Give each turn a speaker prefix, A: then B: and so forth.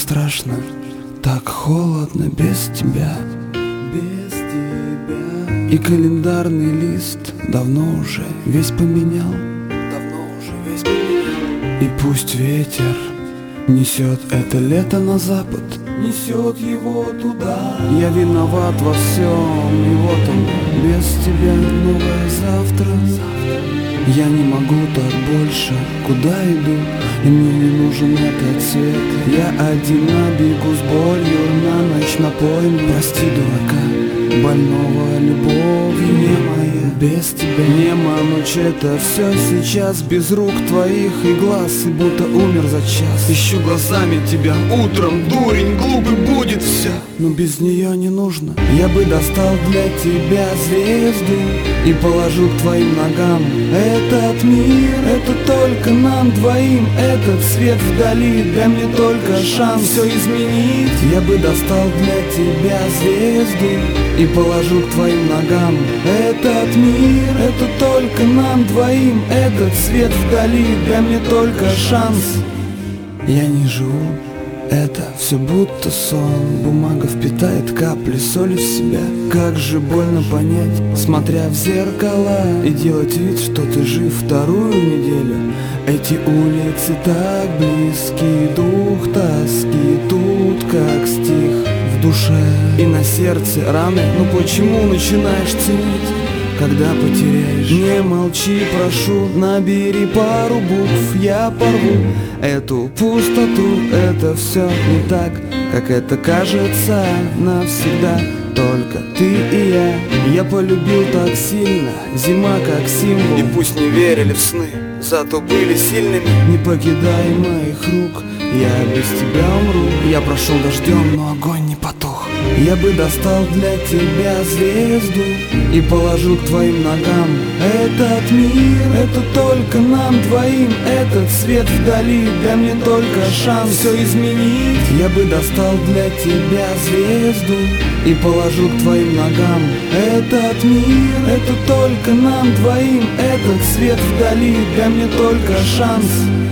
A: страшно, так холодно без тебя. Без тебя. И календарный лист давно уже весь поменял. И пусть ветер несет это лето на запад, несет его туда. Я виноват во всем, и вот он, без тебя новое завтра. Я не могу так больше, куда иду, и мне не нужен этот свет. Я один бегу с болью на ночь напойну. Прости, дурака, больного любовью немая. Без тебя нема ночь, это все сейчас без рук твоих и глаз, и будто умер за час. Ищу глазами тебя утром, дурень глупый будет вся, но без нее не нужно. Я бы достал для тебя звезду и положил к твоим ногам. Этот мир, это только нам двоим. Этот свет вдали, дай мне только шанс все изменить. Я бы достал для тебя звезду и положил к твоим ногам. Этот мир, это только нам двоим. Этот свет вдали, дай мне только шанс. Я не живу, это все будто сон. Бумага впитает капли соли в себя. Как же больно понять, смотря в зеркала, и делать вид, что ты жив вторую неделю. Эти улицы так близки, дух тоски тут как стих в душе и на сердце раны. Ну почему начинаешь ценить, когда потеряешь? Не молчи, прошу, набери пару букв, я порву эту пустоту. Это все не так, как это кажется навсегда. Только ты и я полюбил так сильно, зима как символ. И пусть не верили в сны, зато были сильными. Не покидай моих рук, я без тебя умру. Я прошел дождем, но огонь не потух. Я бы достал для тебя звезду и положил к твоим ногам. Этот мир, это только нам двоим. Этот свет вдали, дай мне только шанс все изменить. Я бы достал для тебя звезду и положил к твоим ногам. Этот мир, это только нам двоим. Этот свет вдали, дай мне только шанс.